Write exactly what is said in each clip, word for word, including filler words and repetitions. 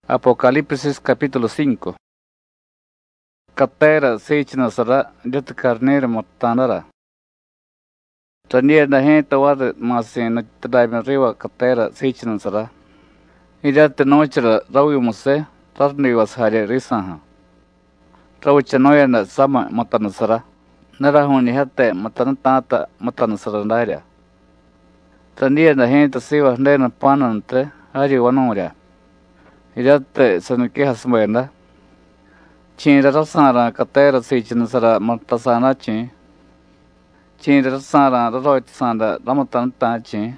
Apocalipsis capítulo cinco. Katera seichinasara yat carnero motanara. Tania na gente war masina tadaima riwa katera seichinasara. Idat nochra rawi muse tarni was hare risaha. Rawchanoya na sama motanasara. Narahuni hatte motanata motanasara ndaria. Tania na gente siwa ndena panante hari wanoria. Idatte sanuki hasmoyanda. Chinra rasara katera seichinasara martasana chin. Chinra rasara roit sanda ramatan ta chin.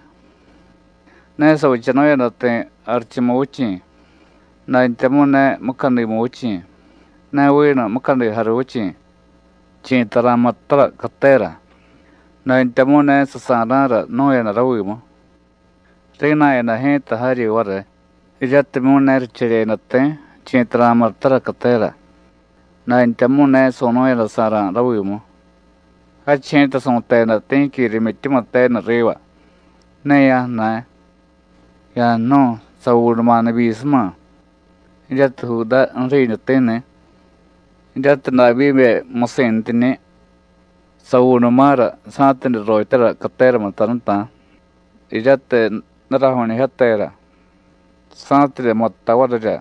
Nesa uchanoya nate archimuchi. Na intemune mukandi muchi. Na wina mukandi haruchi. Chin taramatara katera. Na intemune sasanara noya na rawimo. Rina na henta hari ware. Ijatte muner chere natte chintra martara katera. Na intemune sono ya sara rawimo. Ha chinta sonte na tinki rimitimate na rewa. Ne ya na. Ya no saurma na bisma. Ijatte huda anri natene. Ijatte na bibe mosentine. Saurmara saten roitera katera mataranta. Ijatte narahoni hatera. Santri mottawarja.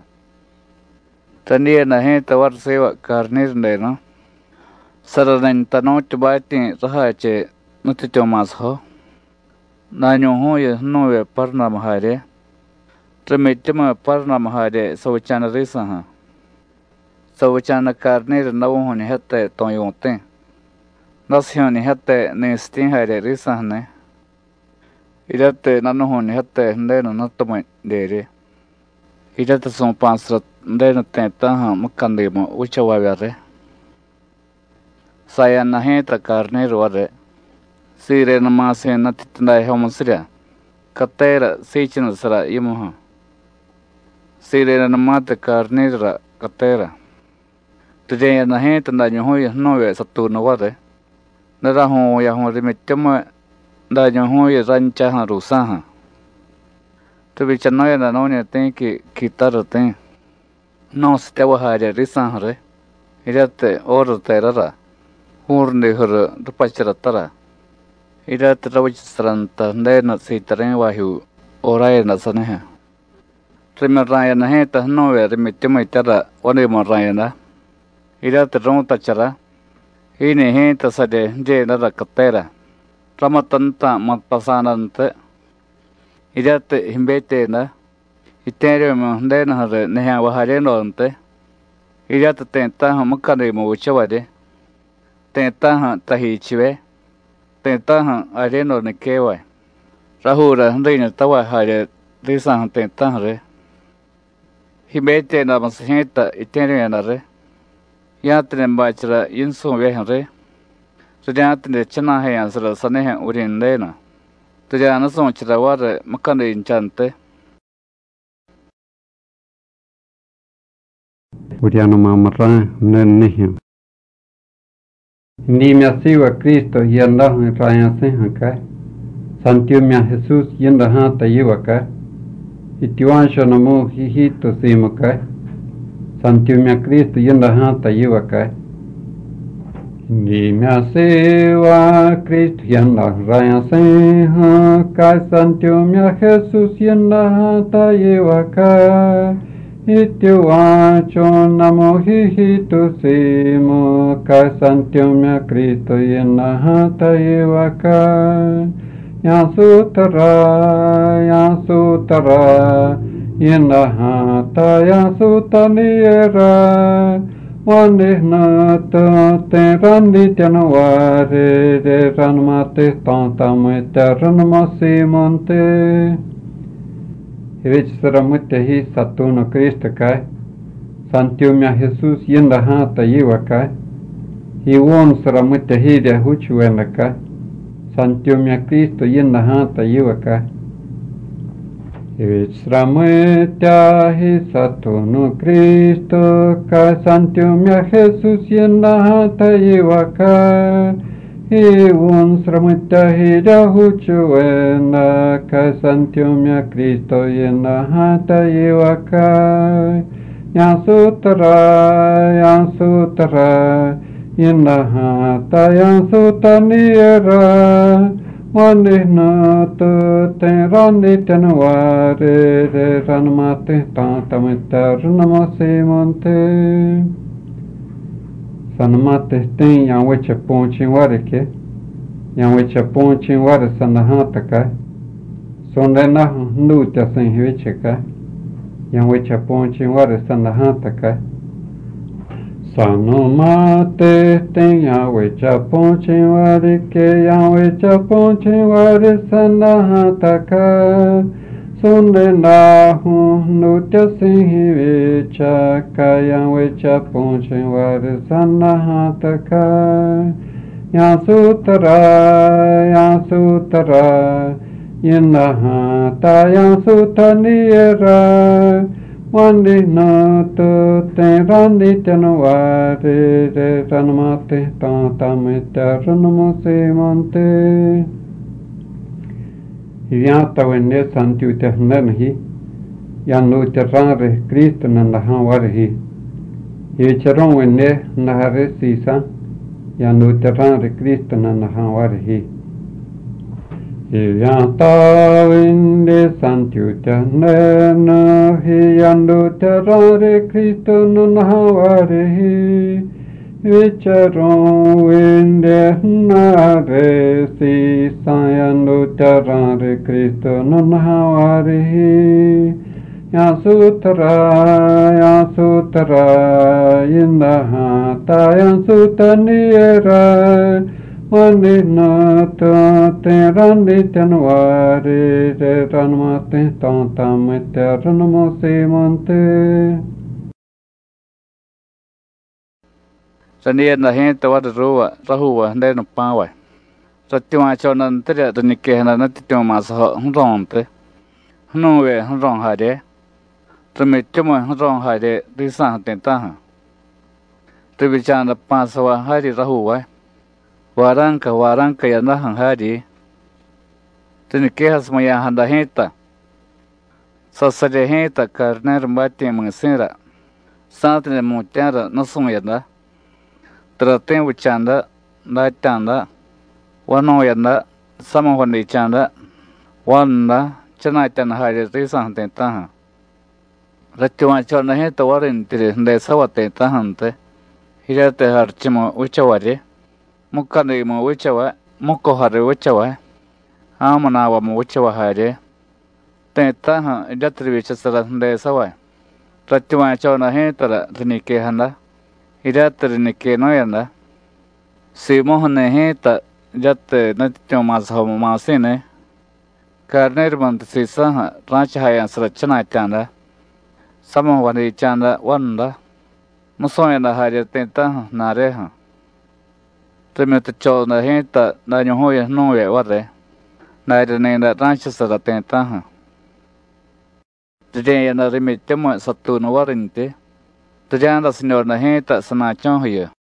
Tania na gente war sewa carnir no. Saranen tanot baiti rahache nutito mas ho. Nanyo ho ye nove parna mahare. Tremitima parna mahare sawchana risa ha. Sawchana carnir nawhoni hatte toyote. Nasyoni hatte nestin hare risa ne. Idate nanohoni hatte ndeno natoma dere. Idatte son pansrat ndeno tenta ha makandimo uchawavare. Saya na henta carnero ware. Sire na mase na titndai homosria. Katera seichina sara imuha. Sire na mate carnera katera. Tujaya na henta na nyohoya nove saturno ware. Naraho ya hon rimetema da nyohoya rancha ha rusaha. Tubi chanoya na nonya ten ki kitaro ten. No se te wahaya risanre. Idatte oro terara. Hurne hur rupachara tara. Idatte rawichisranta ndena sitaren wahu oraya na saneha. Rima raya na heta nove rimitima itara wanima raya na. Idatte ronta chara. Hine heta sade je nara katera. Ramatanta matpasanante. Idatte himbete na. Iterium ndena hare neha wahare no ante. Idatte tenta ha makane mo uchawade. Tenta ha tahichiwe. Tenta ha areno ne kewa. Rahura ndina tawa hare risa ha tenta hare. Himbete na masaheta iterium na re. Yatne mbachra yinso we hare. Sujatne chana he ansra saneha urin lena. Tujana son chirawar makane inchante. Uriano mamara nenihio. Ni me asiwa Cristo yenda raya senhaka. Santiu me Jesus yenda hata yiwaka. Itiwansho namo hihito simaka. Santiu me Cristo yenda hata yiwaka. Ni me asiwa Cristo yenda raya senhaka. Santiu me Jesus yenda hata yiwaka. Itiwacho namo hihito simo ka santiumya Cristo yena hata yiwaka yasutara yasutara yena hata yasutaniera wanihna te randi tianware de ranmate tantamete ranmasimonte Hivechsara muttehi Saturno Cristo kai. Santiumya Jesus yenda hata yiwa kai. Hiwon sara muttehi de huchuenda kai. Santiumya Cristo yenda hata yiwa kai. Hivechsara muttehi Saturno Cristo kai. Santiumya Jesus yenda hata yiwa kai. Hi un sramita hi dahuchu ena ka santiumya Cristo yena hata yiwaka yang sutra yang sutra yena hata yang sutaniera wanihna tu te rani tenuare re ranmate tantamita runamase monte sanamate ten yang weche ponchin wareke yang weche ponchin ware sanahata ka sondena nuta sen weche ka yang weche ponchin ware sanahata ka sanamate ten yang weche ponchin wareke yang weche ponchin ware sanahata ka sondena nuta sen weche ka yang weche ponchin ware sanahata ka yang sutra yang sutra yinahata yang sutaniera wanihna tu te rani tenuare re ranmate tantamite ranmase monte Iviata wenne santiu tehnerhi yang nu terrare Cristo nandahan warhi Ivicharon wenne nahare sisa yang nu terrare Cristo nandahan warhi Iviata wenne santiu tehnerhi yang nu terrare Cristo nandahan warhi Vicharon wende nare si sayanu tarare Cristo non hawarihi ya sutra ya sutra yindahata ya sutaniera wanina te randi tenuare re ranmate tantamete ranmose monte Sanian na henta wada ruwa rahuwa ndai no pawa. Satiwa chonan tere to nikke na na titiwa mas ho ronte. Hnuwe ron hade. Trame chemo ron hade risa tenta ha. Tribi chanda paswa hadi rahuwa. Waranka waranka ya na hadi. Tinikke hasmaya handa henta. Sasade henta karner mbati mngsira. Santne mutara nasumyada. Traten wuchanda na tanda wano yanda sama wandi chanda wanda chana tan hare risa tenta ha rachwa chona he to warin tire nde sawa tenta hante hirate har chimo uchaware mukkane mo uchawa mukko hare uchawa amana wa mo uchawa hare tenta ha jatri vichasara nde sawa rachwa chona he tara tnike handa Iratri nike no yanda. Si mohne heta jatte natyo mas homo masine. Karner bant si saha ranch hayan srachana chanda. Samo wani chanda wanda. Musoyana haja tenta nareha. Trimet chona heta na nyohoya noye ware. Naire nenda ranch sara tenta ha. Tijayana rimit temo satu no warinte. Tujanda senhor na henta sana chonhia.